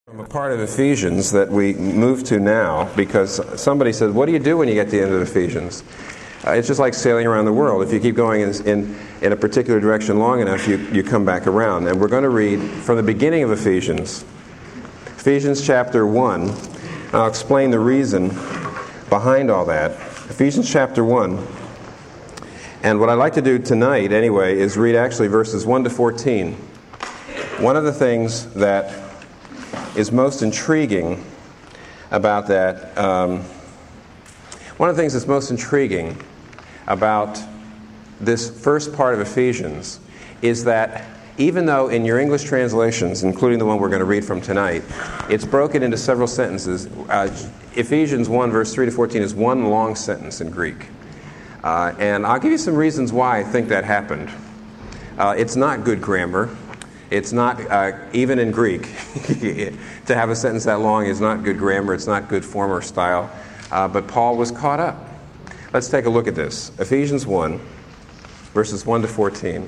A part of Ephesians that we move to now, because somebody said, what do you do when you get to the end of Ephesians? It's just like sailing around the world. If you keep going in a particular direction long enough, you come back around. And we're going to read from the beginning of Ephesians, Ephesians chapter 1. I'll explain the reason behind all that. Ephesians chapter 1. And what I'd like to do tonight, anyway, is read actually verses 1 to 14. One of the things that is most intriguing about that, one of the things that's most intriguing about this first part of Ephesians is that even though in your English translations, including the one we're going to read from tonight, it's broken into several sentences, Ephesians 1 verse 3 to 14 is one long sentence in Greek. And I'll give you some reasons why I think that happened. It's not good grammar. It's not, even in Greek, to have a sentence that long is not good grammar, it's not good form or style, but Paul was caught up. Let's take a look at this. Ephesians 1, verses 1 to 14.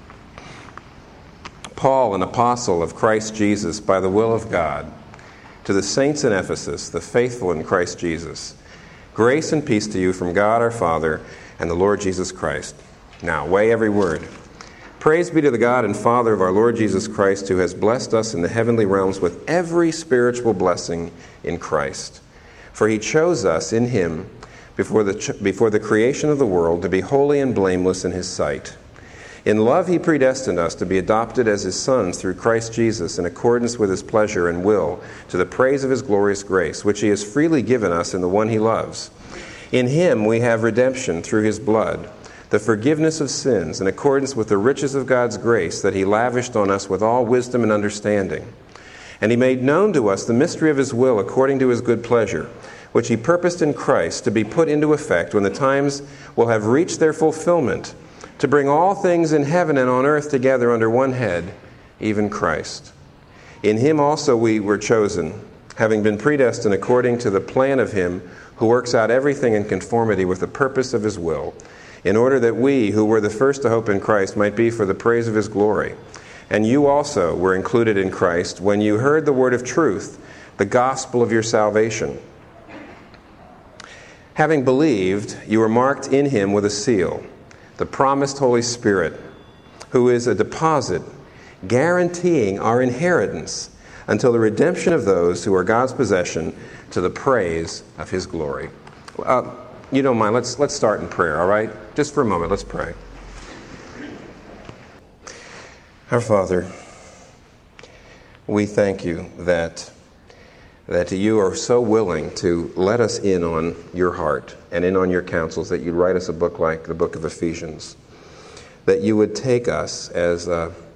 Paul, an apostle of Christ Jesus, by the will of God, to the saints in Ephesus, the faithful in Christ Jesus, grace and peace to you from God our Father and the Lord Jesus Christ. Now, weigh every word. Praise be to the God and Father of our Lord Jesus Christ, who has blessed us in the heavenly realms with every spiritual blessing in Christ. For he chose us in him before the creation of the world to be holy and blameless in his sight. In love he predestined us to be adopted as his sons through Christ Jesus in accordance with his pleasure and will, to the praise of his glorious grace, which he has freely given us in the one he loves. In him we have redemption through his blood, the forgiveness of sins in accordance with the riches of God's grace that he lavished on us with all wisdom and understanding. And he made known to us the mystery of his will according to his good pleasure, which he purposed in Christ to be put into effect when the times will have reached their fulfillment, to bring all things in heaven and on earth together under one head, even Christ. In him also we were chosen, having been predestined according to the plan of him who works out everything in conformity with the purpose of his will, in order that we, who were the first to hope in Christ, might be for the praise of his glory. And you also were included in Christ when you heard the word of truth, the gospel of your salvation. Having believed, you were marked in him with a seal, the promised Holy Spirit, who is a deposit guaranteeing our inheritance until the redemption of those who are God's possession, to the praise of his glory. You don't mind, let's start in prayer, all right? Just for a moment, let's pray. Our Father, we thank you that you are so willing to let us in on your heart and in on your counsels, that you'd write us a book like the book of Ephesians, that you would take us as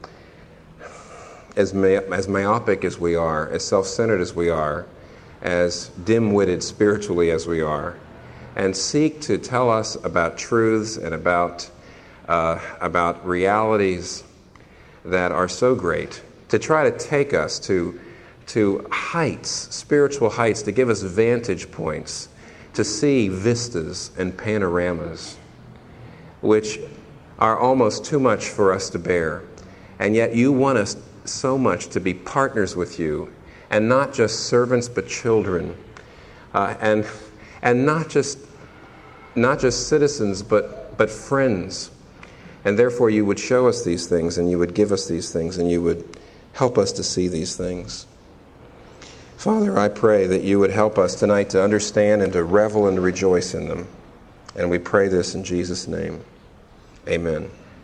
myopic as we are, as self-centered as we are, as dim-witted spiritually as we are, and seek to tell us about truths and about realities that are so great, to try to take us to heights, spiritual heights, to give us vantage points, to see vistas and panoramas, which are almost too much for us to bear. And yet you want us so much to be partners with you, and not just servants but children, and not just citizens but friends. And therefore you would show us these things, and you would give us these things, and you would help us to see these things. Father, I pray that you would help us tonight to understand and to revel and to rejoice in them. And we pray this in Jesus' name. Amen.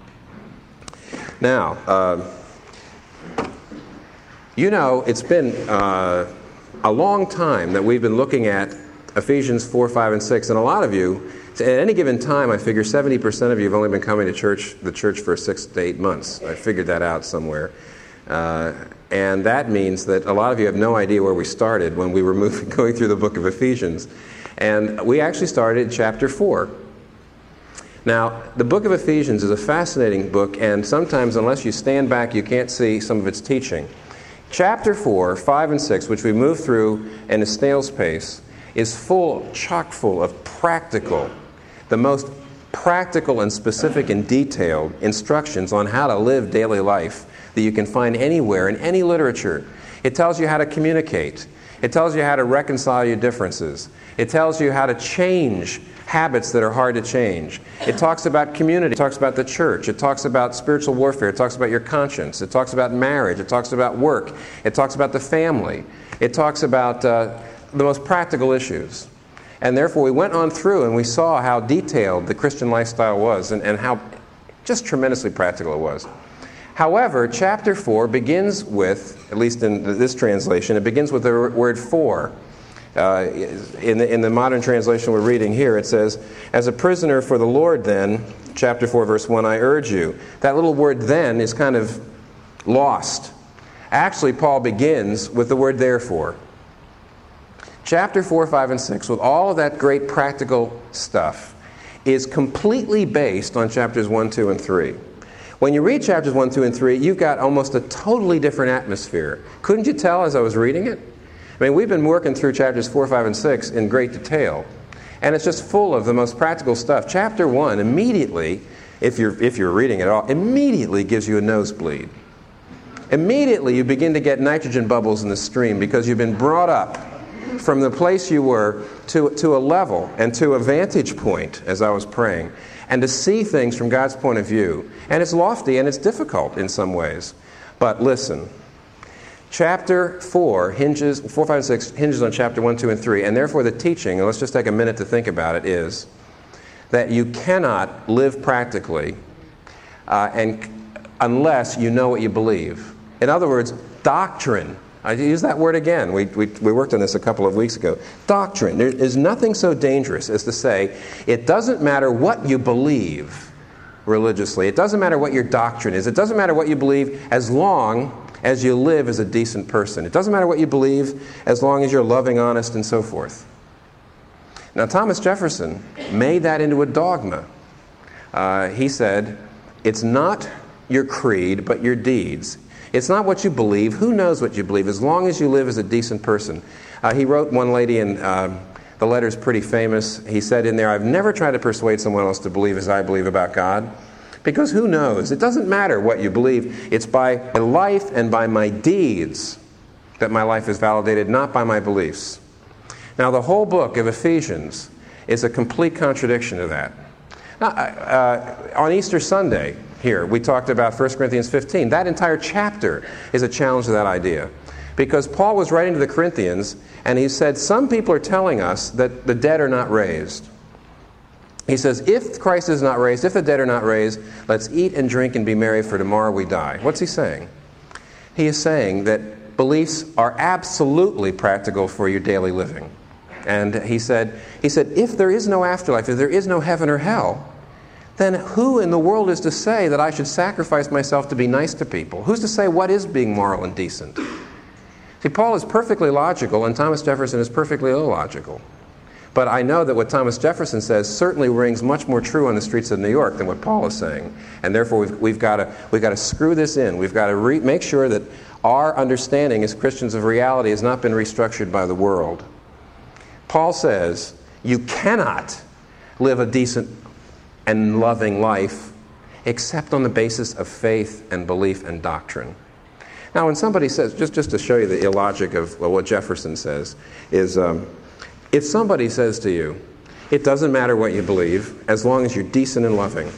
Now, it's been a long time that we've been looking at Ephesians 4, 5, and 6. And a lot of you, at any given time, I figure 70% of you have only been coming to the church for 6 to 8 months. I figured that out somewhere. And that means that a lot of you have no idea where we started when we were going through the book of Ephesians. And we actually started at chapter 4. Now, the book of Ephesians is a fascinating book, and sometimes, unless you stand back, you can't see some of its teaching. Chapter 4, 5, and 6, which we move through in a snail's pace, is chock full of the most practical and specific and detailed instructions on how to live daily life that you can find anywhere in any literature. It tells you how to communicate. It tells you how to reconcile your differences. It tells you how to change habits that are hard to change. It talks about community. It talks about the church. It talks about spiritual warfare. It talks about your conscience. It talks about marriage. It talks about work. It talks about the family. It talks about the most practical issues. And therefore, we went on through and we saw how detailed the Christian lifestyle was and how just tremendously practical it was. However, chapter 4 begins with, at least in this translation, it begins with the word for. In the modern translation we're reading here, it says, "As a prisoner for the Lord, then," chapter 4, verse 1, "I urge you." That little word "then" is kind of lost. Actually, Paul begins with the word "therefore." Chapter 4, 5, and 6, with all of that great practical stuff, is completely based on chapters 1, 2, and 3. When you read chapters 1, 2, and 3, you've got almost a totally different atmosphere. Couldn't you tell as I was reading it? I mean, we've been working through chapters 4, 5, and 6 in great detail, and it's just full of the most practical stuff. Chapter 1 immediately, if you're reading it all, immediately gives you a nosebleed. Immediately you begin to get nitrogen bubbles in the stream because you've been brought up from the place you were to a level and to a vantage point, as I was praying, and to see things from God's point of view. And it's lofty and it's difficult in some ways. But listen, chapter 4, 5, and 6 hinges on chapter 1, 2, and 3. And therefore the teaching, and let's just take a minute to think about it, is that you cannot live practically unless you know what you believe. In other words, doctrine. I use that word again. We worked on this a couple of weeks ago. Doctrine. There is nothing so dangerous as to say, it doesn't matter what you believe religiously. It doesn't matter what your doctrine is. It doesn't matter what you believe as long as you live as a decent person. It doesn't matter what you believe as long as you're loving, honest, and so forth. Now, Thomas Jefferson made that into a dogma. He said, it's not your creed, but your deeds. It's not what you believe. Who knows what you believe, as long as you live as a decent person. He wrote one lady, and the letter's pretty famous. He said in there, "I've never tried to persuade someone else to believe as I believe about God. Because who knows? It doesn't matter what you believe. It's by my life and by my deeds that my life is validated, not by my beliefs." Now, the whole book of Ephesians is a complete contradiction to that. Now, on Easter Sunday, here, we talked about 1 Corinthians 15. That entire chapter is a challenge to that idea. Because Paul was writing to the Corinthians, and he said, some people are telling us that the dead are not raised. He says, if Christ is not raised, if the dead are not raised, let's eat and drink and be merry, for tomorrow we die. What's he saying? He is saying that beliefs are absolutely practical for your daily living. And he said, if there is no afterlife, if there is no heaven or hell, then who in the world is to say that I should sacrifice myself to be nice to people? Who's to say what is being moral and decent? See, Paul is perfectly logical, and Thomas Jefferson is perfectly illogical. But I know that what Thomas Jefferson says certainly rings much more true on the streets of New York than what Paul is saying. And therefore, we've got to screw this in. We've got to make sure that our understanding as Christians of reality has not been restructured by the world. Paul says, you cannot live a decent and loving life except on the basis of faith and belief and doctrine. Now, when somebody says, just to show you the illogic of what Jefferson says, is if somebody says to you, it doesn't matter what you believe as long as you're decent and loving.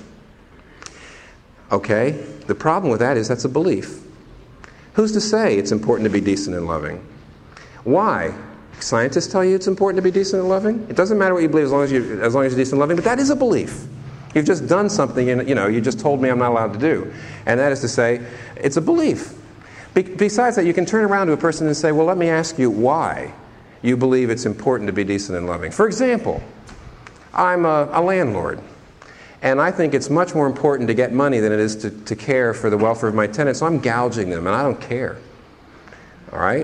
Okay, the problem with that is that's a belief. Who's to say it's important to be decent and loving? Why? Scientists tell you it's important to be decent and loving? It doesn't matter what you believe as long as you're decent and loving, but that is a belief. You've just done something, you just told me I'm not allowed to do. And that is to say, it's a belief. Besides that, you can turn around to a person and say, well, let me ask you why you believe it's important to be decent and loving. For example, I'm a landlord, and I think it's much more important to get money than it is to care for the welfare of my tenants, so I'm gouging them, and I don't care. All right?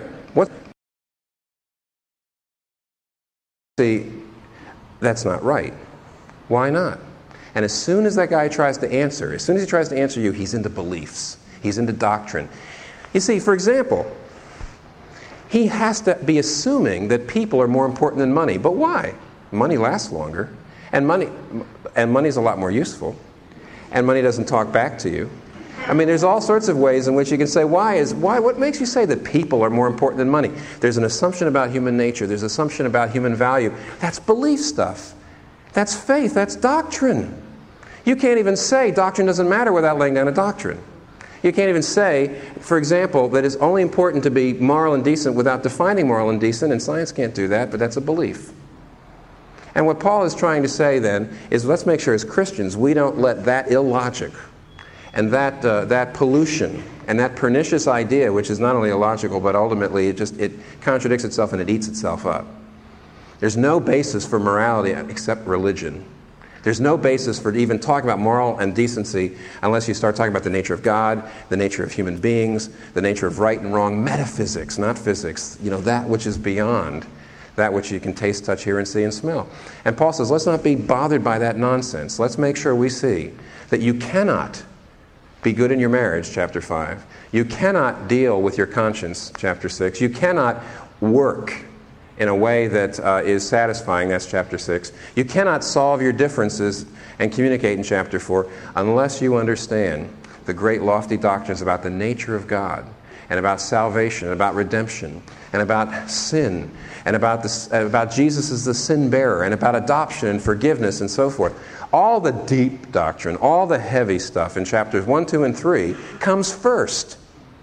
See, that's not right. Why not? And as soon as that guy tries to answer, you, he's into beliefs. He's into doctrine. You see, for example, he has to be assuming that people are more important than money. But why? Money lasts longer, and money's a lot more useful, and money doesn't talk back to you. I mean, there's all sorts of ways in which you can say, what makes you say that people are more important than money? There's an assumption about human nature. There's an assumption about human value. That's belief stuff. That's faith. That's doctrine. You can't even say doctrine doesn't matter without laying down a doctrine. You can't even say, for example, that it's only important to be moral and decent without defining moral and decent, and science can't do that, but that's a belief. And what Paul is trying to say then is, let's make sure as Christians we don't let that illogic and that pollution and that pernicious idea, which is not only illogical, but ultimately it contradicts itself and it eats itself up. There's no basis for morality except religion. There's no basis for even talking about moral and decency unless you start talking about the nature of God, the nature of human beings, the nature of right and wrong, metaphysics, not physics, that which is beyond that which you can taste, touch, hear, and see and smell. And Paul says, let's not be bothered by that nonsense. Let's make sure we see that you cannot be good in your marriage, chapter 5. You cannot deal with your conscience, chapter 6. You cannot work in a way that is satisfying, that's chapter 6. You cannot solve your differences and communicate in chapter 4 unless you understand the great lofty doctrines about the nature of God and about salvation, and about redemption, and about sin, and about Jesus as the sin bearer, and about adoption and forgiveness and so forth. All the deep doctrine, all the heavy stuff in chapters 1, 2, and 3 comes first.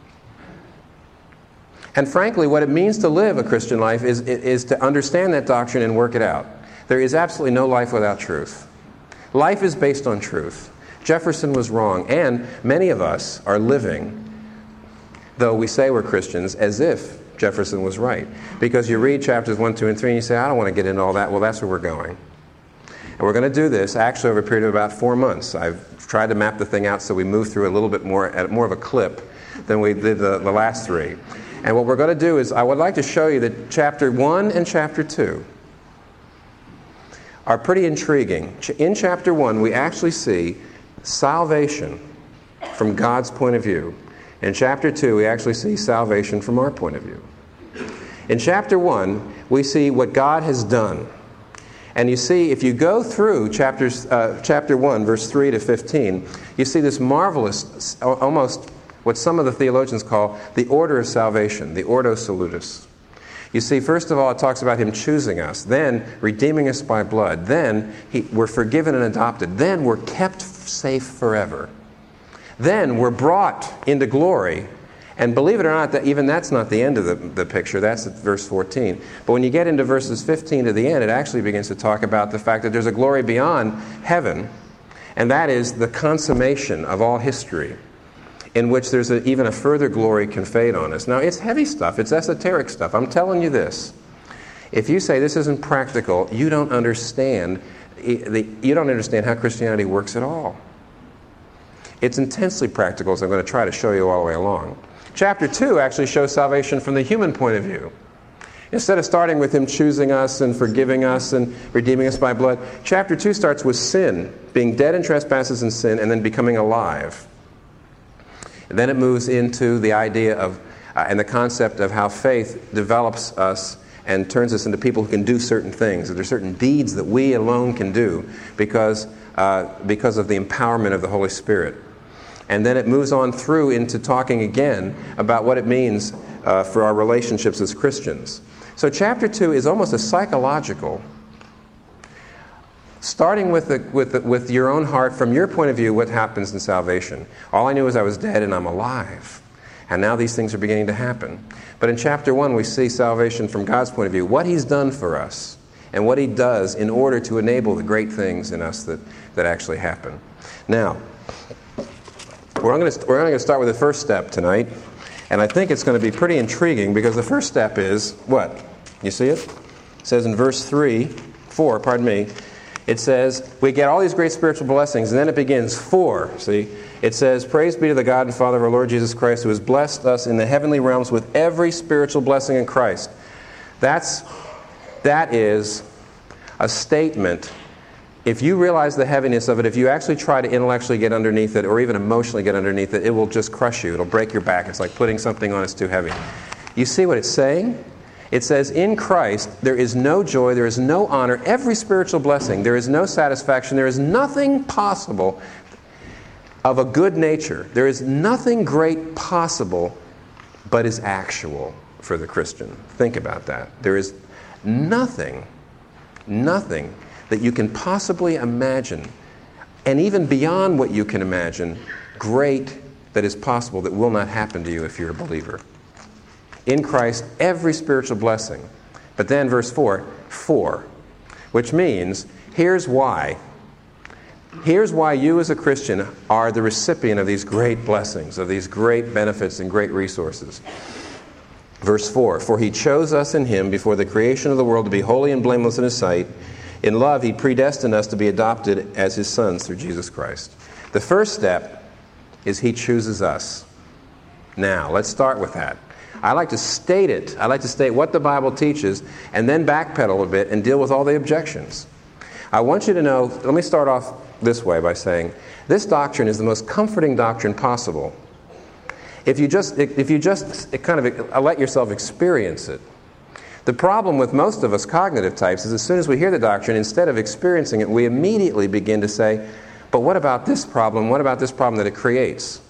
And frankly, what it means to live a Christian life is to understand that doctrine and work it out. There is absolutely no life without truth. Life is based on truth. Jefferson was wrong, and many of us are living, though we say we're Christians, as if Jefferson was right. Because you read chapters 1, 2, and 3, and you say, I don't want to get into all that. Well, that's where we're going. And we're going to do this actually over a period of about 4 months. I've tried to map the thing out so we move through a little bit more, at more of a clip than we did the last 3. And what we're going to do is, I would like to show you that chapter 1 and chapter 2 are pretty intriguing. In chapter 1, we actually see salvation from God's point of view. In chapter 2, we actually see salvation from our point of view. In chapter 1, we see what God has done. And you see, if you go through chapter 1, verse 3 to 15, you see this marvelous, almost what some of the theologians call the order of salvation, the ordo salutis. You see, first of all, it talks about Him choosing us, then redeeming us by blood, then we're forgiven and adopted, then we're kept safe forever. Then we're brought into glory. And believe it or not, even that's not the end of the picture. That's at verse 14. But when you get into verses 15 to the end, it actually begins to talk about the fact that there's a glory beyond heaven, and that is the consummation of all history, in which there's even a further glory conveyed on us. Now, it's heavy stuff. It's esoteric stuff. I'm telling you this. If you say this isn't practical, you don't understand how Christianity works at all. It's intensely practical, as I'm going to try to show you all the way along. Chapter 2 actually shows salvation from the human point of view. Instead of starting with Him choosing us and forgiving us and redeeming us by blood, chapter 2 starts with sin, being dead in trespasses and sin, and then becoming alive. And then it moves into the idea of, and the concept of how faith develops us and turns us into people who can do certain things. There are certain deeds that we alone can do because of the empowerment of the Holy Spirit. And then it moves on through into talking again about what it means for our relationships as Christians. So chapter 2 is almost a psychological, starting with your own heart, from your point of view, what happens in salvation. All I knew is I was dead and I'm alive. And now these things are beginning to happen. But in chapter 1, we see salvation from God's point of view, what He's done for us, and what He does in order to enable the great things in us that actually happen. Now, we're going to start with the first step tonight, and I think it's going to be pretty intriguing, because the first step is what? You see it? It says in verse 4, it says, we get all these great spiritual blessings, and then it begins, see? It says, praise be to the God and Father of our Lord Jesus Christ, who has blessed us in the heavenly realms with every spiritual blessing in Christ. That is a statement. If you realize the heaviness of it, if you actually try to intellectually get underneath it, or even emotionally get underneath it, it will just crush you. It'll break your back. It's like putting something on that's too heavy. You see what it's saying? It says, in Christ, there is no joy, there is no honor, every spiritual blessing, there is no satisfaction, there is nothing possible of a good nature. There is nothing great possible but is actual for the Christian. Think about that. There is nothing that you can possibly imagine, and even beyond what you can imagine, great that is possible that will not happen to you if you're a believer. In Christ, every spiritual blessing. But then verse 4, which means, here's why. Here's why you as a Christian are the recipient of these great blessings, of these great benefits and great resources. Verse 4, for He chose us in Him before the creation of the world to be holy and blameless in His sight. In love, He predestined us to be adopted as His sons through Jesus Christ. The first step is He chooses us. Now, let's start with that. I like to state it. I like to state what the Bible teaches and then backpedal a bit and deal with all the objections. I want you to know, let me start off this way by saying, this doctrine is the most comforting doctrine possible. If you just kind of let yourself experience it. The problem with most of us cognitive types is as soon as we hear the doctrine, instead of experiencing it, we immediately begin to say, but what about this problem? What about this problem that it creates?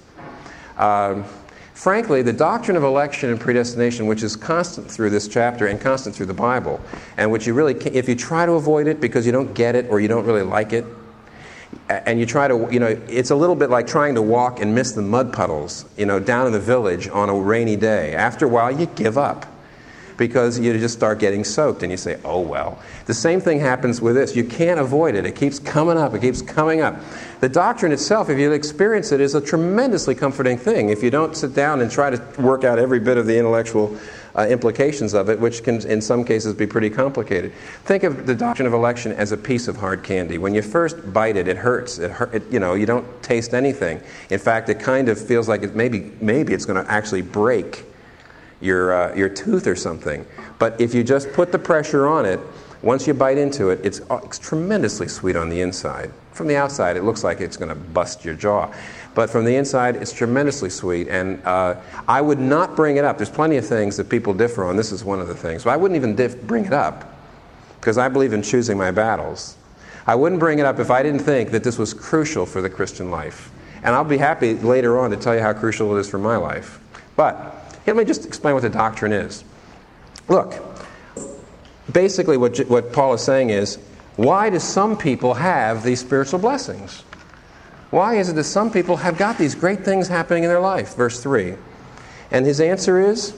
Frankly, the doctrine of election and predestination, which is constant through this chapter and constant through the Bible, and which you really, if you try to avoid it because you don't get it or you don't really like it, and you try to, it's a little bit like trying to walk and miss the mud puddles, down in the village on a rainy day. After a while, you give up because you just start getting soaked and you say, oh well. The same thing happens with this. You can't avoid it. It keeps coming up. It keeps coming up. The doctrine itself, if you experience it, is a tremendously comforting thing. If you don't sit down and try to work out every bit of the intellectual implications of it, which can in some cases be pretty complicated. Think of the doctrine of election as a piece of hard candy. When you first bite it, it hurts. You don't taste anything. In fact, it kind of feels like maybe it's going to actually break your tooth or something. But if you just put the pressure on it, once you bite into it, it's tremendously sweet on the inside. From the outside, it looks like it's going to bust your jaw. But from the inside, it's tremendously sweet. And I would not bring it up. There's plenty of things that people differ on. This is one of the things. But I wouldn't even bring it up because I believe in choosing my battles. I wouldn't bring it up if I didn't think that this was crucial for the Christian life. And I'll be happy later on to tell you how crucial it is for my life. But let me just explain what the doctrine is. Look, basically what Paul is saying is, why do some people have these spiritual blessings? Why is it that some people have got these great things happening in their life? Verse 3. And his answer is,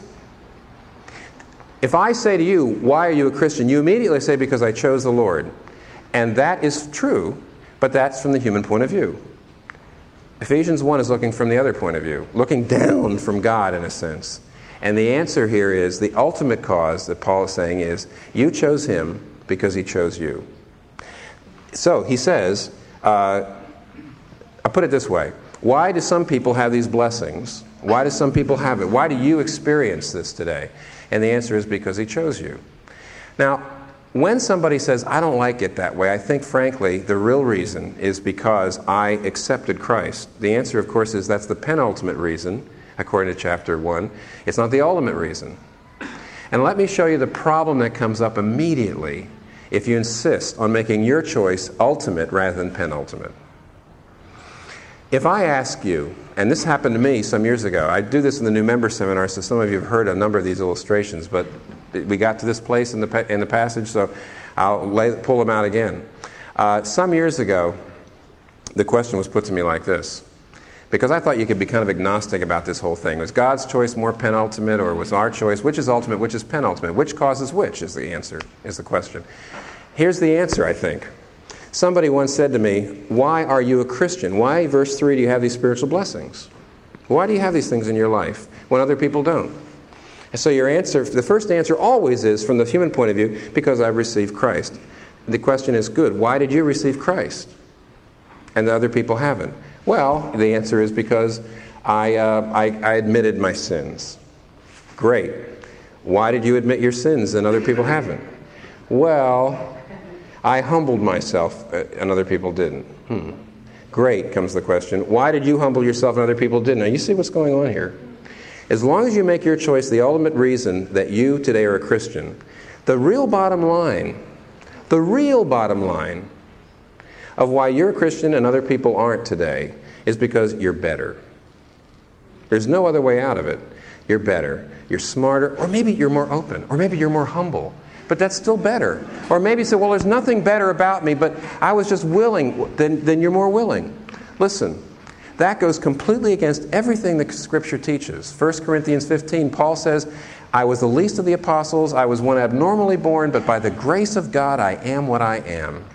if I say to you, why are you a Christian? You immediately say, because I chose the Lord. And that is true, but that's from the human point of view. Ephesians 1 is looking from the other point of view, looking down from God in a sense. And the answer here is, the ultimate cause that Paul is saying is, you chose him because he chose you. So he says, I'll put it this way. Why do some people have these blessings? Why do some people have it? Why do you experience this today? And the answer is because he chose you. Now, when somebody says, I don't like it that way, I think, frankly, the real reason is because I accepted Christ. The answer, of course, is that's the penultimate reason, according to chapter 1. It's not the ultimate reason. And let me show you the problem that comes up immediately if you insist on making your choice ultimate rather than penultimate. If I ask you, and this happened to me some years ago, I do this in the new member seminar, so some of you have heard a number of these illustrations, but we got to this place in the passage, so I'll pull them out again. Some years ago, the question was put to me like this, because I thought you could be kind of agnostic about this whole thing. Was God's choice more penultimate, or was our choice, which is ultimate, which is penultimate? Which causes which is the answer, is the question. Here's the answer, I think. Somebody once said to me, why are you a Christian? Why, verse 3, do you have these spiritual blessings? Why do you have these things in your life when other people don't? And so your answer, the first answer always is, from the human point of view, because I've received Christ. The question is, good, why did you receive Christ and the other people haven't? Well, the answer is because I admitted my sins. Great. Why did you admit your sins and other people haven't? Well, I humbled myself and other people didn't. Great, comes the question. Why did you humble yourself and other people didn't? Now, you see what's going on here. As long as you make your choice the ultimate reason that you today are a Christian, the real bottom line of why you're a Christian and other people aren't today is because you're better. There's no other way out of it. You're better. You're smarter. Or maybe you're more open. Or maybe you're more humble. But that's still better. Or maybe you say, well, there's nothing better about me, but I was just willing. Then you're more willing. Listen, that goes completely against everything the Scripture teaches. 1 Corinthians 15, Paul says, I was the least of the apostles. I was one abnormally born, but by the grace of God, I am what I am.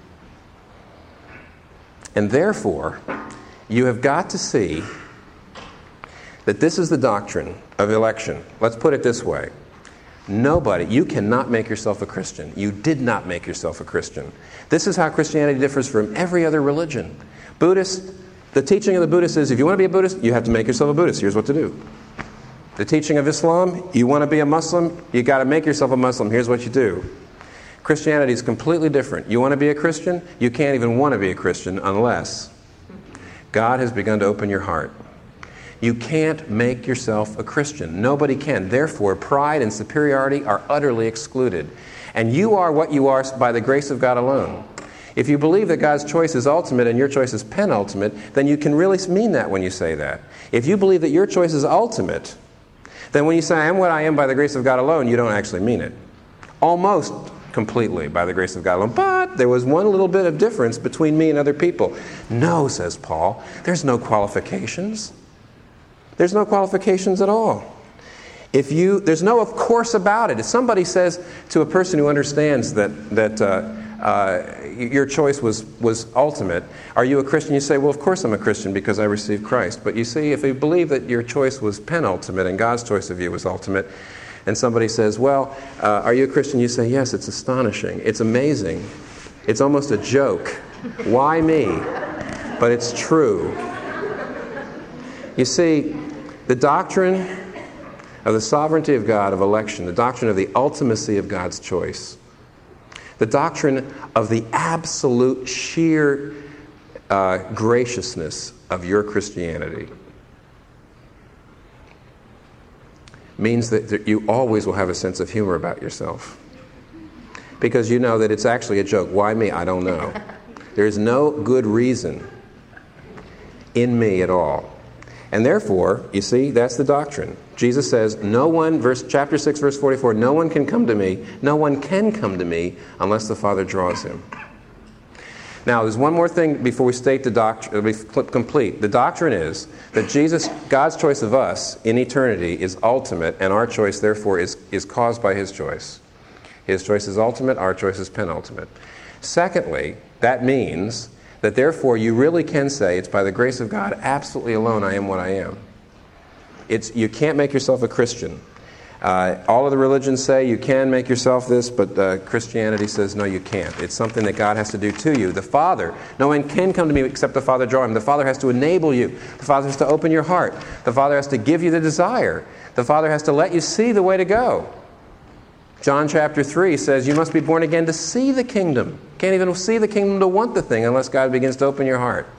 And therefore, you have got to see that this is the doctrine of election. Let's put it this way. You cannot make yourself a Christian. You did not make yourself a Christian. This is how Christianity differs from every other religion. The teaching of the Buddhist is, if you want to be a Buddhist, you have to make yourself a Buddhist. Here's what to do. The teaching of Islam, you want to be a Muslim, you got to make yourself a Muslim. Here's what you do. Christianity is completely different. You want to be a Christian? You can't even want to be a Christian unless God has begun to open your heart. You can't make yourself a Christian. Nobody can. Therefore, pride and superiority are utterly excluded. And you are what you are by the grace of God alone. If you believe that God's choice is ultimate and your choice is penultimate, then you can really mean that when you say that. If you believe that your choice is ultimate, then when you say, I am what I am by the grace of God alone, you don't actually mean it. Almost completely by the grace of God alone. But there was one little bit of difference between me and other people. No, says Paul, there's no qualifications. There's no qualifications at all. There's no of course about it. If somebody says to a person who understands that your choice was ultimate, are you a Christian? You say, well, of course I'm a Christian because I received Christ. But you see, if you believe that your choice was penultimate and God's choice of you was ultimate, and somebody says, well, are you a Christian? You say, yes, it's astonishing. It's amazing. It's almost a joke. Why me? But it's true. You see, the doctrine of the sovereignty of God, of election, the doctrine of the ultimacy of God's choice, the doctrine of the absolute sheer graciousness of your Christianity means that you always will have a sense of humor about yourself. Because you know that it's actually a joke. Why me? I don't know. There's no good reason in me at all. And therefore, you see, that's the doctrine. Jesus says, chapter 6, verse 44, no one can come to me unless the Father draws him. Now, there's one more thing before we state the doctrine, complete. The doctrine is that God's choice of us in eternity is ultimate, and our choice, therefore, is caused by His choice. His choice is ultimate, our choice is penultimate. Secondly, that means that therefore you really can say, it's by the grace of God, absolutely alone, I am what I am. You can't make yourself a Christian. All of the religions say you can make yourself this, but Christianity says no, you can't. It's something that God has to do to you. The Father, no one can come to me except the Father draw him. The Father has to enable you. The Father has to open your heart. The Father has to give you the desire. The Father has to let you see the way to go. John chapter 3 says you must be born again to see the kingdom. Can't even see the kingdom to want the thing unless God begins to open your heart.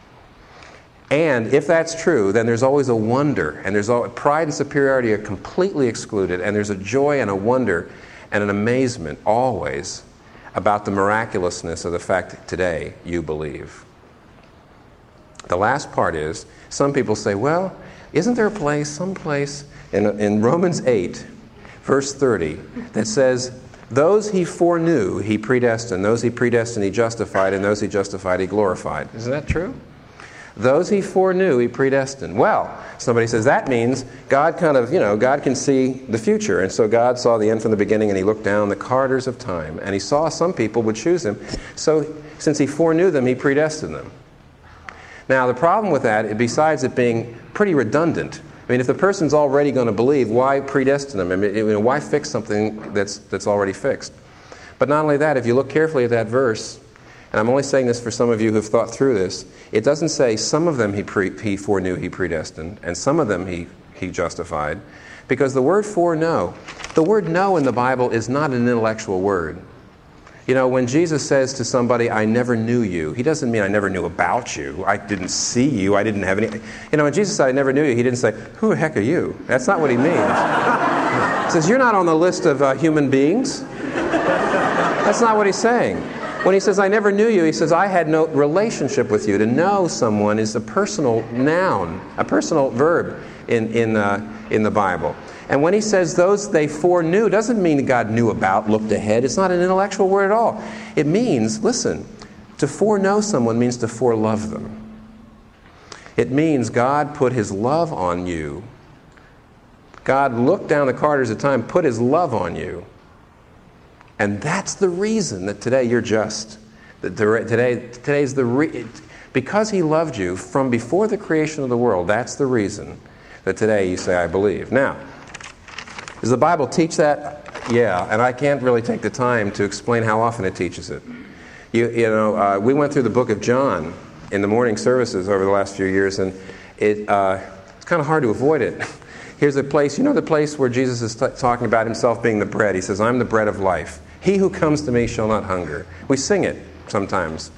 And if that's true, then there's always a wonder, and pride and superiority are completely excluded, and there's a joy and a wonder and an amazement always about the miraculousness of the fact that today you believe. The last part is, some people say, well, isn't there some place in Romans 8, verse 30, that says, those he foreknew, he predestined. Those he predestined, he justified. And those he justified, he glorified. Isn't that true? Those he foreknew, he predestined. Well, somebody says that means God God can see the future. And so God saw the end from the beginning, and he looked down the corridors of time. And he saw some people would choose him. So since he foreknew them, he predestined them. Now, the problem with that, besides it being pretty redundant, I mean, if the person's already going to believe, why predestine them? I mean, why fix something that's already fixed? But not only that, if you look carefully at that verse, and I'm only saying this for some of you who've thought through this, it doesn't say some of them he foreknew, he predestined, and some of them he justified, because the word foreknow, the word know in the Bible is not an intellectual word. You know, when Jesus says to somebody, I never knew you, he doesn't mean I never knew about you. I didn't see you. I didn't have any... You know, when Jesus said, I never knew you, he didn't say, who the heck are you? That's not what he means. He says, you're not on the list of human beings. That's not what he's saying. When he says, I never knew you, he says, I had no relationship with you. To know someone is a personal noun, a personal verb in the Bible. And when he says those they foreknew, doesn't mean God knew about, looked ahead. It's not an intellectual word at all. It means, listen, to foreknow someone means to forelove them. It means God put His love on you. God looked down the corridors of time, put His love on you. And that's the reason that today you're just. Today's because He loved you from before the creation of the world, that's the reason that today you say, I believe. Now, does the Bible teach that? Yeah, and I can't really take the time to explain how often it teaches it. We went through the book of John in the morning services over the last few years, and it's kind of hard to avoid it. Here's a place, the place where Jesus is talking about Himself being the bread. He says, I'm the bread of life. He who comes to me shall not hunger. We sing it sometimes.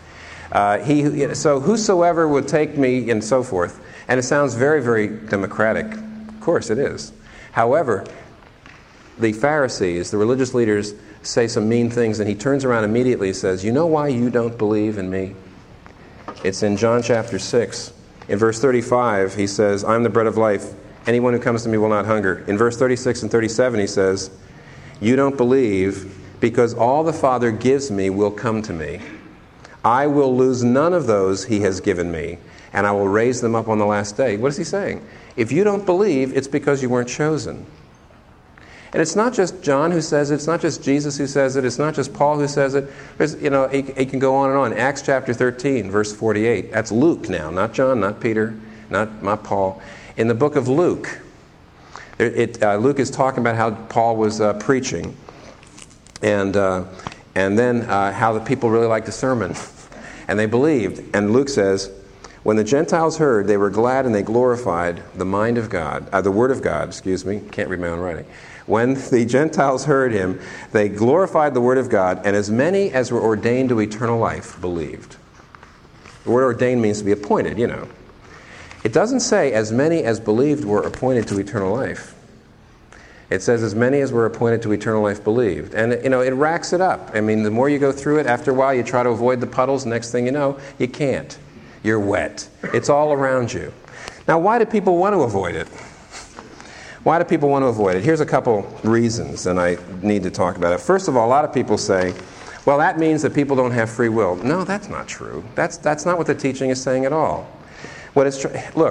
So whosoever would take me, and so forth. And it sounds very, very democratic. Of course it is. However, the Pharisees, the religious leaders, say some mean things, and He turns around immediately and says, you know why you don't believe in me? It's in John chapter 6. In verse 35, He says, I'm the bread of life. Anyone who comes to me will not hunger. In verse 36 and 37, He says, you don't believe because all the Father gives me will come to me. I will lose none of those He has given me, and I will raise them up on the last day. What is He saying? If you don't believe, it's because you weren't chosen. And it's not just John who says it. It's not just Jesus who says it. It's not just Paul who says it. It can go on and on. Acts chapter 13, verse 48. That's Luke now, not John, not Peter, not Paul. In the book of Luke, Luke is talking about how Paul was preaching, and then how the people really liked the sermon, and they believed. And Luke says, when the Gentiles heard, they were glad and they glorified the word of God. Can't read my own writing. When the Gentiles heard Him, they glorified the word of God, and as many as were ordained to eternal life believed. The word ordained means to be appointed, It doesn't say as many as believed were appointed to eternal life. It says as many as were appointed to eternal life believed. And, it racks it up. I mean, the more you go through it, after a while you try to avoid the puddles. Next thing you know, you can't. You're wet. It's all around you. Now, why do people want to avoid it? Why do people want to avoid it? Here's a couple reasons, and I need to talk about it. First of all, a lot of people say, well, that means that people don't have free will. No, that's not true. That's not what the teaching is saying at all. What is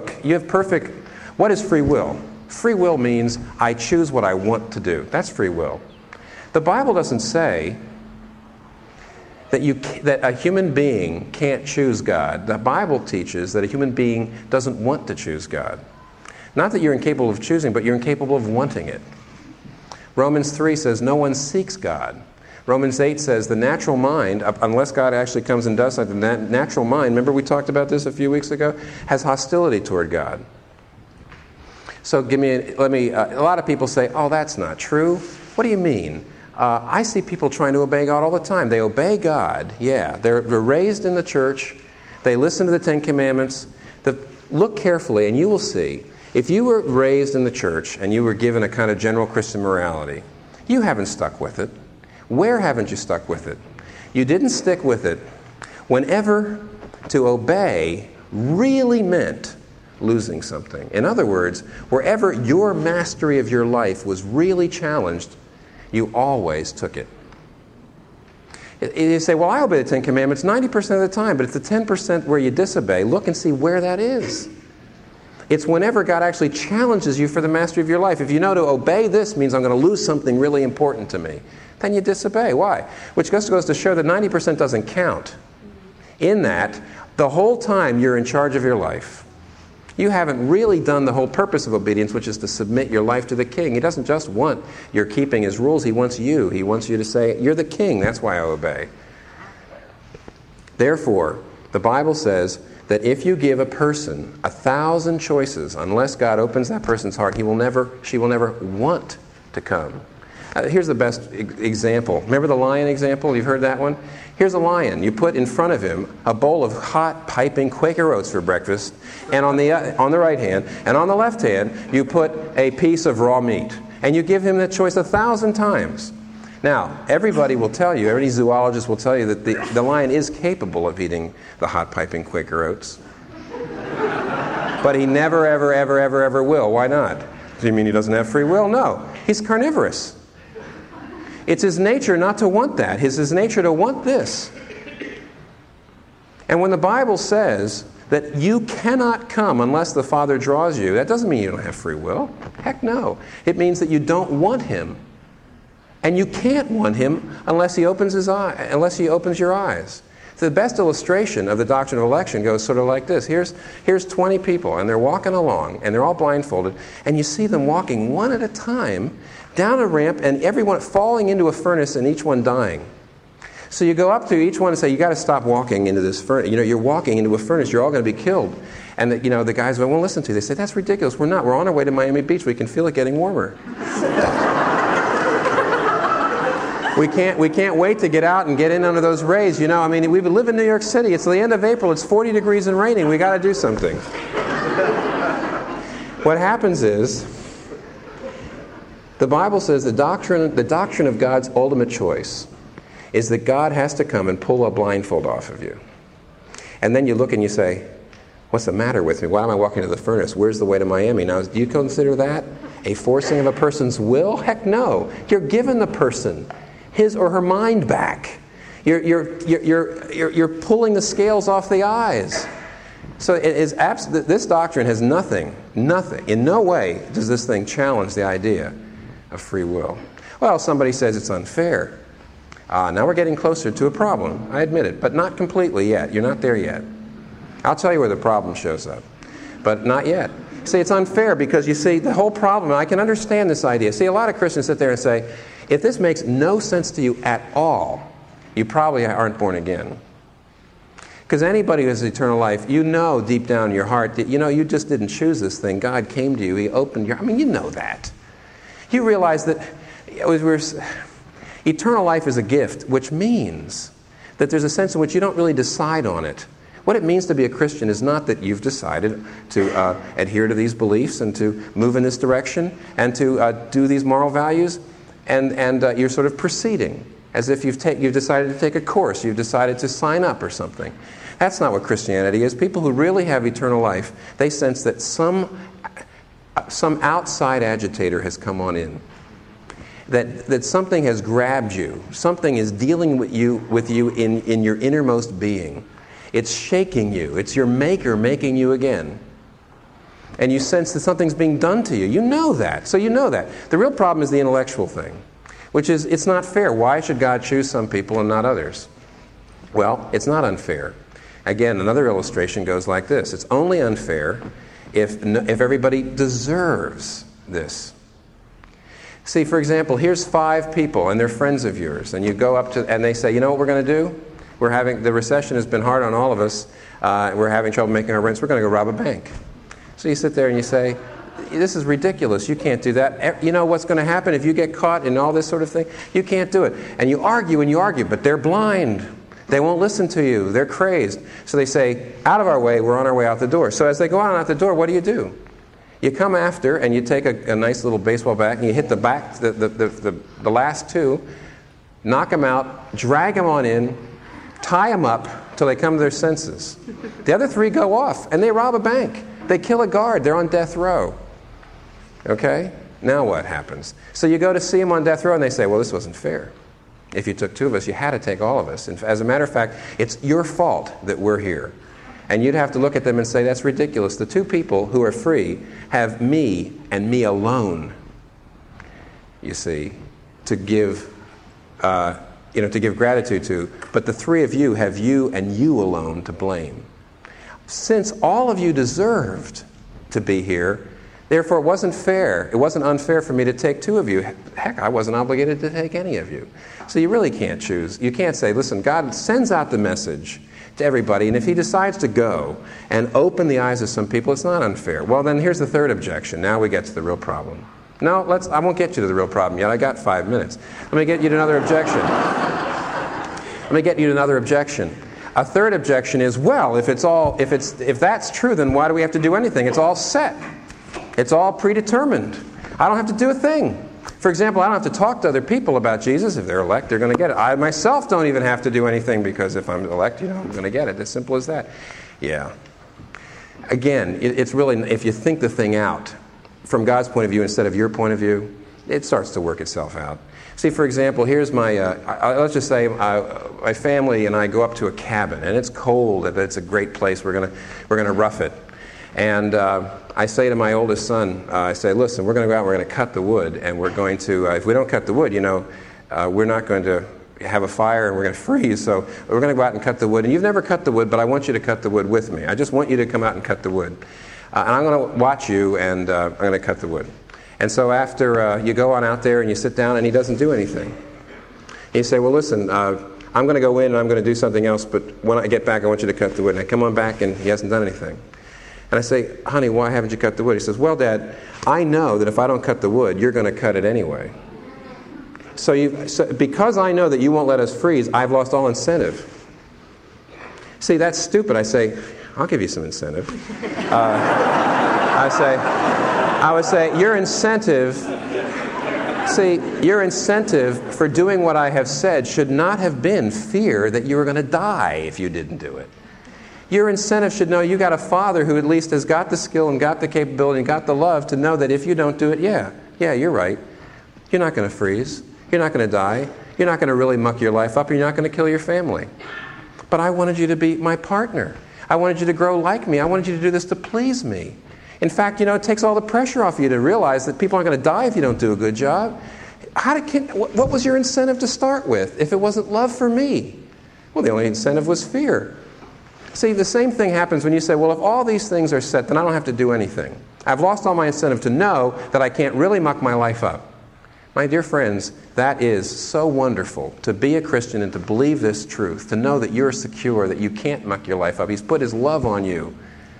what is free will? Free will means I choose what I want to do. That's free will. The Bible doesn't say that a human being can't choose God. The Bible teaches that a human being doesn't want to choose God. Not that you're incapable of choosing, but you're incapable of wanting it. Romans 3 says no one seeks God. Romans 8 says the natural mind, unless God actually comes and does something, that natural mind, remember we talked about this a few weeks ago, has hostility toward God. So a lot of people say, oh, that's not true. What do you mean? I see people trying to obey God all the time. They obey God, yeah. They're raised in the church. They listen to the Ten Commandments. Look carefully and you will see, if you were raised in the church and you were given a kind of general Christian morality, you haven't stuck with it. Where haven't you stuck with it? You didn't stick with it whenever to obey really meant losing something. In other words, wherever your mastery of your life was really challenged, you always took it. You say, well, I obey the Ten Commandments 90% of the time, but it's the 10% where you disobey. Look and see where that is. It's whenever God actually challenges you for the mastery of your life. If you know to obey this means I'm going to lose something really important to me, then you disobey. Why? Which just goes to show that 90% doesn't count. In that, the whole time you're in charge of your life, you haven't really done the whole purpose of obedience, which is to submit your life to the King. He doesn't just want your keeping His rules. He wants you. He wants you to say, you're the King. That's why I obey. Therefore, the Bible says that if you give a person 1,000 choices, unless God opens that person's heart, she will never want to come. Here's the best example. Remember the lion example? You've heard that one? Here's a lion. You put in front of him a bowl of hot, piping Quaker oats for breakfast, and on the right hand, and on the left hand, you put a piece of raw meat. And you give him the choice 1,000 times. Now, everybody will tell you, every zoologist will tell you that the lion is capable of eating the hot piping Quaker oats. But he never, ever, ever, ever, ever will. Why not? Do you mean he doesn't have free will? No. He's carnivorous. It's his nature not to want that. It's his nature to want this. And when the Bible says that you cannot come unless the Father draws you, that doesn't mean you don't have free will. Heck no. It means that you don't want Him. And you can't want Him unless He opens His eye, unless He opens your eyes. So the best illustration of the doctrine of election goes sort of like this. Here's 20 people, and they're walking along, and they're all blindfolded, and you see them walking one at a time down a ramp, and everyone falling into a furnace, and each one dying. So you go up to each one and say, you got to stop walking into this furnace. You know, you're walking into a furnace. You're all going to be killed. And the guys won't listen to you. They say, that's ridiculous. We're not. We're on our way to Miami Beach. We can feel it getting warmer. We can't wait to get out and get in under those rays. You know, I mean, we live in New York City. It's the end of April. It's 40 degrees and raining. We got to do something. What happens is, the Bible says the doctrine of God's ultimate choice is that God has to come and pull a blindfold off of you. And then you look and you say, what's the matter with me? Why am I walking to the furnace? Where's the way to Miami? Now, do you consider that a forcing of a person's will? Heck no. You're giving the person his or her mind back. You're pulling the scales off the eyes. So this doctrine has nothing, in no way does this thing challenge the idea of free will. Well, somebody says it's unfair. Now we're getting closer to a problem, I admit it, but not completely yet. You're not there yet. I'll tell you where the problem shows up, but not yet. See, it's unfair because you see, the whole problem, I can understand this idea. See, a lot of Christians sit there and say, if this makes no sense to you at all, you probably aren't born again. Because anybody who has eternal life, you know deep down in your heart that, you just didn't choose this thing. God came to you. He opened your... you know that. You realize that eternal life is a gift, which means that there's a sense in which you don't really decide on it. What it means to be a Christian is not that you've decided to adhere to these beliefs and to move in this direction and to do these moral values, and you're sort of proceeding as if you've decided to take a course, you've decided to sign up or something. That's not what Christianity is. People who really have eternal life, they sense that some outside agitator has come on in. That something has grabbed you. Something is dealing with you in your innermost being. It's shaking you. It's your maker making you again. And you sense that something's being done to you. You know that. So you know that. The real problem is the intellectual thing, which is it's not fair. Why should God choose some people and not others? Well, it's not unfair. Again, another illustration goes like this. It's only unfair if everybody deserves this. See, for example, here's 5 people, and they're friends of yours, and you go up to, and they say, you know what we're going to do? The recession has been hard on all of us. We're having trouble making our rents. We're going to go rob a bank. So you sit there and you say, this is ridiculous. You can't do that. You know what's going to happen if you get caught in all this sort of thing? You can't do it. And you argue, but they're blind. They won't listen to you. They're crazed. So they say, out of our way, we're on our way out the door. So as they go out the door, what do? You come after and you take a nice little baseball bat and you hit the last 2, knock them out, drag them on in, tie them up till they come to their senses. The other 3 go off and they rob a bank. They kill a guard. They're on death row. Okay? Now what happens? So you go to see them on death row and they say, well, this wasn't fair. If you took 2 of us, you had to take all of us. And as a matter of fact, it's your fault that we're here. And you'd have to look at them and say, that's ridiculous. The 2 people who are free have me and me alone, you see, to give gratitude to. But the 3 of you have you and you alone to blame. Since all of you deserved to be here, therefore it wasn't fair. It wasn't unfair for me to take 2 of you. Heck, I wasn't obligated to take any of you. So you really can't choose. You can't say, listen, God sends out the message to everybody, and if He decides to go and open the eyes of some people, it's not unfair. Well, then here's the third objection. Now we get to the real problem. No, I won't get you to the real problem yet. I got 5 minutes. Let me get you to another objection. A third objection is, well, if that's true, then why do we have to do anything? It's all set. It's all predetermined. I don't have to do a thing. For example, I don't have to talk to other people about Jesus. If they're elect, they're going to get it. I myself don't even have to do anything because if I'm elect, I'm going to get it. As simple as that. Yeah. Again, it's really, if you think the thing out from God's point of view instead of your point of view, it starts to work itself out. See, for example, here's my, let's just say my family and I go up to a cabin, and it's cold, but it's a great place. We're gonna rough it. And I say to my oldest son, I say, listen, we're going to go out and we're going to cut the wood, and we're going to, if we don't cut the wood, we're not going to have a fire and we're going to freeze, so we're going to go out and cut the wood. And you've never cut the wood, but I want you to cut the wood with me. I just want you to come out and cut the wood. And I'm going to watch you, and I'm going to cut the wood. And so after you go on out there and you sit down and he doesn't do anything. And you say, well, listen, I'm going to go in and I'm going to do something else, but when I get back I want you to cut the wood. And I come on back and he hasn't done anything. And I say, honey, why haven't you cut the wood? He says, well, Dad, I know that if I don't cut the wood, you're going to cut it anyway. So because I know that you won't let us freeze, I've lost all incentive. See, that's stupid. I say, I'll give you some incentive. I would say, your incentive for doing what I have said should not have been fear that you were going to die if you didn't do it. Your incentive should know you got a father who at least has got the skill and got the capability and got the love to know that if you don't do it, yeah, you're right. You're not going to freeze. You're not going to die. You're not going to really muck your life up. You're not going to kill your family. But I wanted you to be my partner. I wanted you to grow like me. I wanted you to do this to please me. In fact, it takes all the pressure off you to realize that people aren't going to die if you don't do a good job. What was your incentive to start with if it wasn't love for me? Well, the only incentive was fear. See, the same thing happens when you say, well, if all these things are set, then I don't have to do anything. I've lost all my incentive to know that I can't really muck my life up. My dear friends, that is so wonderful to be a Christian and to believe this truth, to know that you're secure, that you can't muck your life up. He's put His love on you.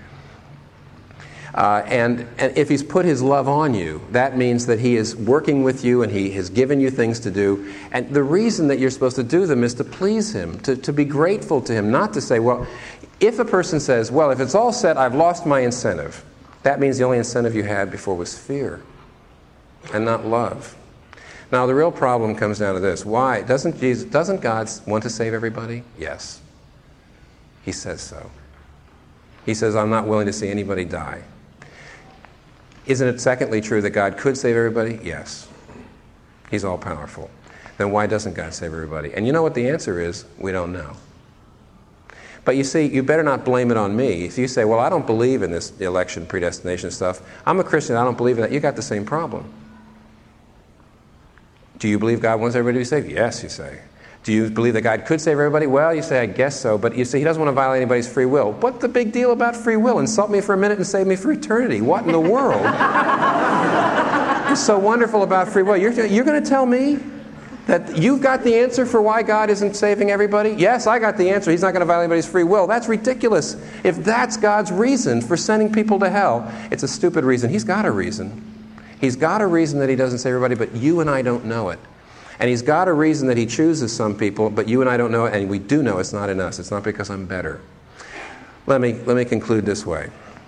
And if He's put His love on you, that means that He is working with you and He has given you things to do. And the reason that you're supposed to do them is to please Him, to be grateful to Him, not to say, well, if a person says, well, if it's all set, I've lost my incentive, that means the only incentive you had before was fear and not love. Now, the real problem comes down to this. Why? Doesn't God want to save everybody? Yes. He says so. He says, I'm not willing to see anybody die. Isn't it secondly true that God could save everybody? Yes. He's all-powerful. Then why doesn't God save everybody? And you know what the answer is? We don't know. But you see, you better not blame it on me. If you say, well, I don't believe in this election predestination stuff. I'm a Christian, I don't believe in that. You got the same problem. Do you believe God wants everybody to be saved? Yes, you say. Do you believe that God could save everybody? Well, you say, I guess so. But you say, He doesn't want to violate anybody's free will. What's the big deal about free will? Insult me for a minute and save me for eternity. What in the world is so wonderful about free will? You're going to tell me that you've got the answer for why God isn't saving everybody? Yes, I got the answer. He's not going to violate anybody's free will. That's ridiculous. If that's God's reason for sending people to hell, it's a stupid reason. He's got a reason. He's got a reason that He doesn't save everybody, but you and I don't know it. And He's got a reason that He chooses some people, but you and I don't know it, and we do know it's not in us. It's not because I'm better. Let me conclude this way.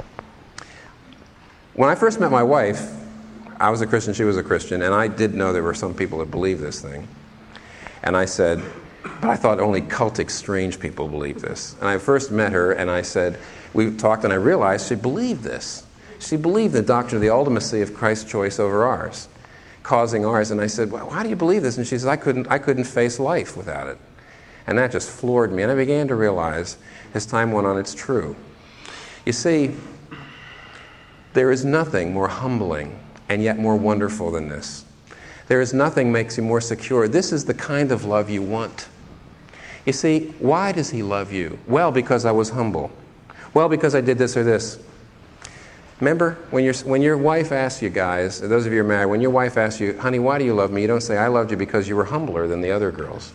When I first met my wife, I was a Christian, she was a Christian, and I did know there were some people that believed this thing. And I said, but I thought only cultic, strange people believe this. And I first met her, and I said, we talked, and I realized she believed this. She believed the doctrine of the ultimacy of Christ's choice over ours, causing ours. And I said, well, why do you believe this? And she said, I couldn't face life without it. And that just floored me. And I began to realize, as time went on, it's true. You see, there is nothing more humbling and yet more wonderful than this. There is nothing makes you more secure. This is the kind of love you want. You see, why does He love you? Well, because I was humble. Well, because I did this or this. Remember, when your wife asks you guys, those of you who are married, when your wife asks you, honey, why do you love me? You don't say, I loved you because you were humbler than the other girls.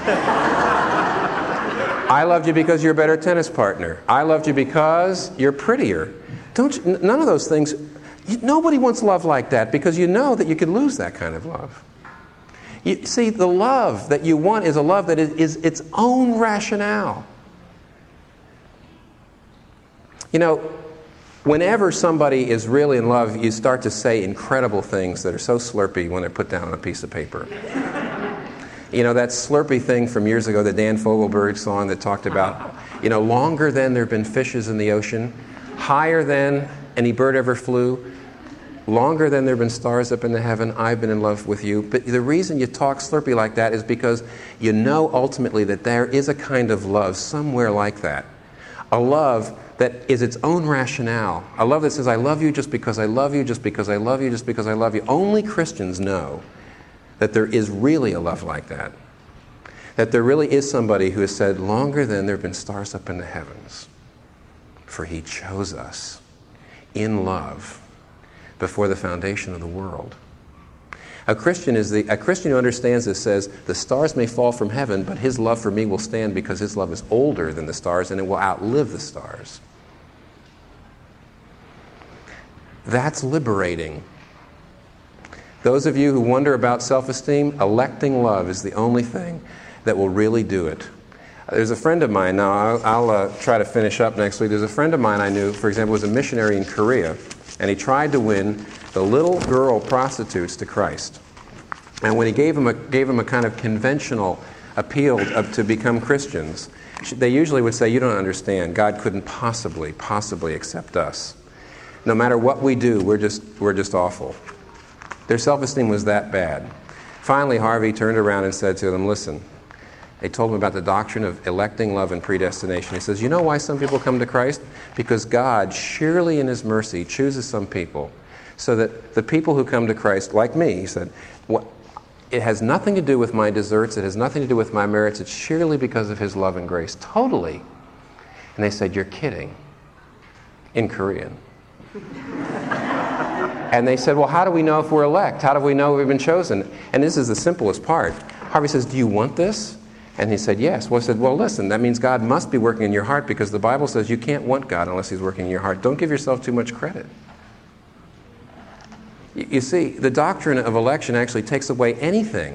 I loved you because you're a better tennis partner. I loved you because you're prettier. None of those things. Nobody wants love like that because you know that you could lose that kind of love. You see, the love that you want is a love that is its own rationale. You know, Whenever somebody is really in love, you start to say incredible things that are so slurpy when they're put down on a piece of paper. You know, that slurpy thing from years ago, the Dan Fogelberg song that talked about, longer than there have been fishes in the ocean, higher than any bird ever flew, longer than there have been stars up in the heaven, I've been in love with you. But the reason you talk slurpy like that is because you know ultimately that there is a kind of love somewhere like that. A love that is its own rationale. A love that says, I love you just because I love you, just because I love you, just because I love you. Only Christians know that there is really a love like that. That there really is somebody who has said, longer than there have been stars up in the heavens. For he chose us in love before the foundation of the world. A Christian who understands this says, the stars may fall from heaven, but his love for me will stand because his love is older than the stars and it will outlive the stars. That's liberating. Those of you who wonder about self-esteem, electing love is the only thing that will really do it. There's a friend of mine, now I'll try to finish up next week. There's a friend of mine I knew, for example, was a missionary in Korea, and he tried to win the little girl prostitutes to Christ. And when he gave them a kind of conventional appeal to become Christians, they usually would say, you don't understand, God couldn't possibly accept us. No matter what we do, we're just awful. Their self-esteem was that bad. Finally, Harvey turned around and said to them, listen, they told him about the doctrine of electing love and predestination. He says, you know why some people come to Christ? Because God, surely in His mercy, chooses some people so that the people who come to Christ, like me, he said, it has nothing to do with my deserts, it has nothing to do with my merits, it's surely because of His love and grace. Totally. And they said, you're kidding. In Korean. And they said, well, how do we know if we're elect? How do we know we've been chosen? And this is the simplest part. Harvey says, do you want this? And he said, yes. Well, I said, well, listen, that means God must be working in your heart because the Bible says you can't want God unless He's working in your heart. Don't give yourself too much credit. You see, the doctrine of election actually takes away anything,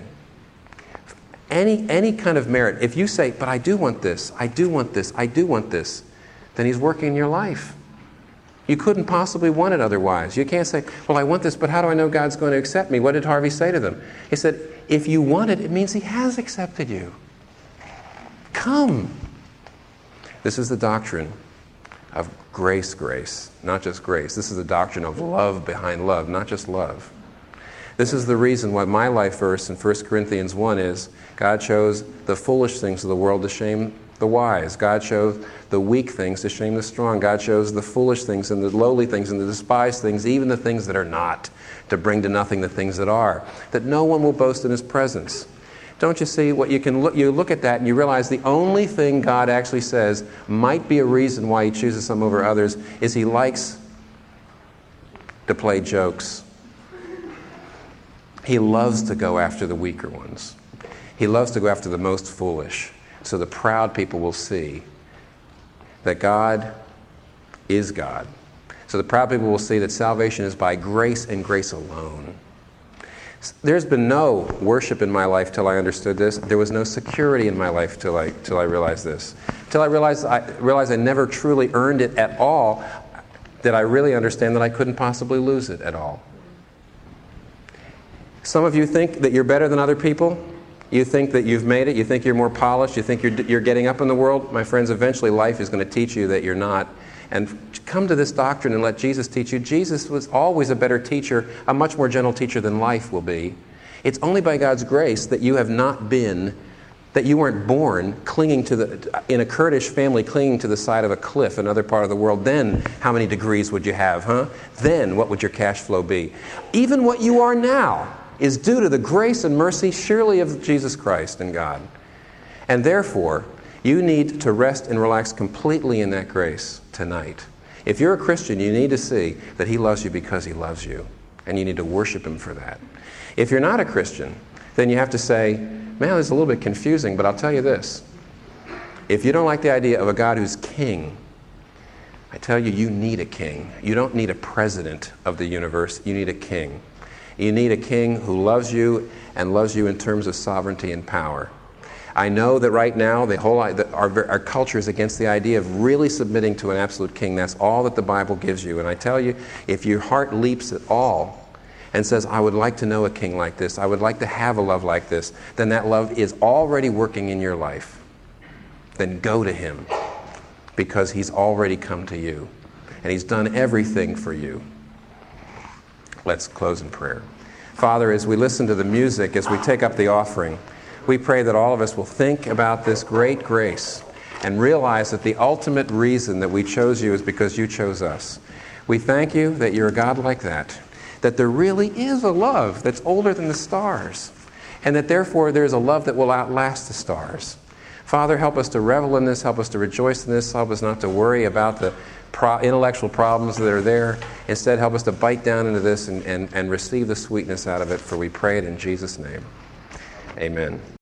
any kind of merit. If you say, but I do want this, I do want this, I do want this, then He's working in your life. You couldn't possibly want it otherwise. You can't say, well, I want this, but how do I know God's going to accept me? What did Harvey say to them? He said, if you want it, it means He has accepted you. Come. This is the doctrine of grace, not just grace. This is the doctrine of love behind love, not just love. This is the reason why my life verse in 1 Corinthians 1 is, God chose the foolish things of the world to shame the wise. God chose the weak things to shame the strong. God chose the foolish things and the lowly things and the despised things, even the things that are not, to bring to nothing the things that are, that no one will boast in His presence. Don't you see what you look at that and you realize the only thing God actually says might be a reason why He chooses some over others is He likes to play jokes. He loves to go after the weaker ones. He loves to go after the most foolish. So the proud people will see that God is God. So the proud people will see that salvation is by grace and grace alone. There's been no worship in my life till I understood this. There was no security in my life till I realized this. Till I realized I never truly earned it at all, did I really understand that I couldn't possibly lose it at all. Some of you think that you're better than other people. You think that you've made it. You think you're more polished. You think you're getting up in the world. My friends, eventually life is going to teach you that you're not. And come to this doctrine and let Jesus teach you. Jesus was always a better teacher, a much more gentle teacher than life will be. It's only by God's grace that you have not been, that you weren't born in a Kurdish family clinging to the side of a cliff in another part of the world. Then how many degrees would you have, huh? Then what would your cash flow be? Even what you are now is due to the grace and mercy surely of Jesus Christ and God. And therefore, you need to rest and relax completely in that grace tonight. If you're a Christian, you need to see that He loves you because He loves you. And you need to worship Him for that. If you're not a Christian, then you have to say, man, it's a little bit confusing, but I'll tell you this. If you don't like the idea of a God who's king, I tell you, you need a king. You don't need a president of the universe. You need a king. You need a king who loves you and loves you in terms of sovereignty and power. I know that right now our culture is against the idea of really submitting to an absolute king. That's all that the Bible gives you. And I tell you, if your heart leaps at all and says, I would like to know a king like this, I would like to have a love like this, then that love is already working in your life. Then go to him, because he's already come to you. And he's done everything for you. Let's close in prayer. Father, as we listen to the music, as we take up the offering, we pray that all of us will think about this great grace and realize that the ultimate reason that we chose you is because you chose us. We thank you that you're a God like that there really is a love that's older than the stars, and that therefore there's a love that will outlast the stars. Father, help us to revel in this, help us to rejoice in this, help us not to worry about the intellectual problems that are there. Instead, help us to bite down into this and receive the sweetness out of it, for we pray it in Jesus' name. Amen.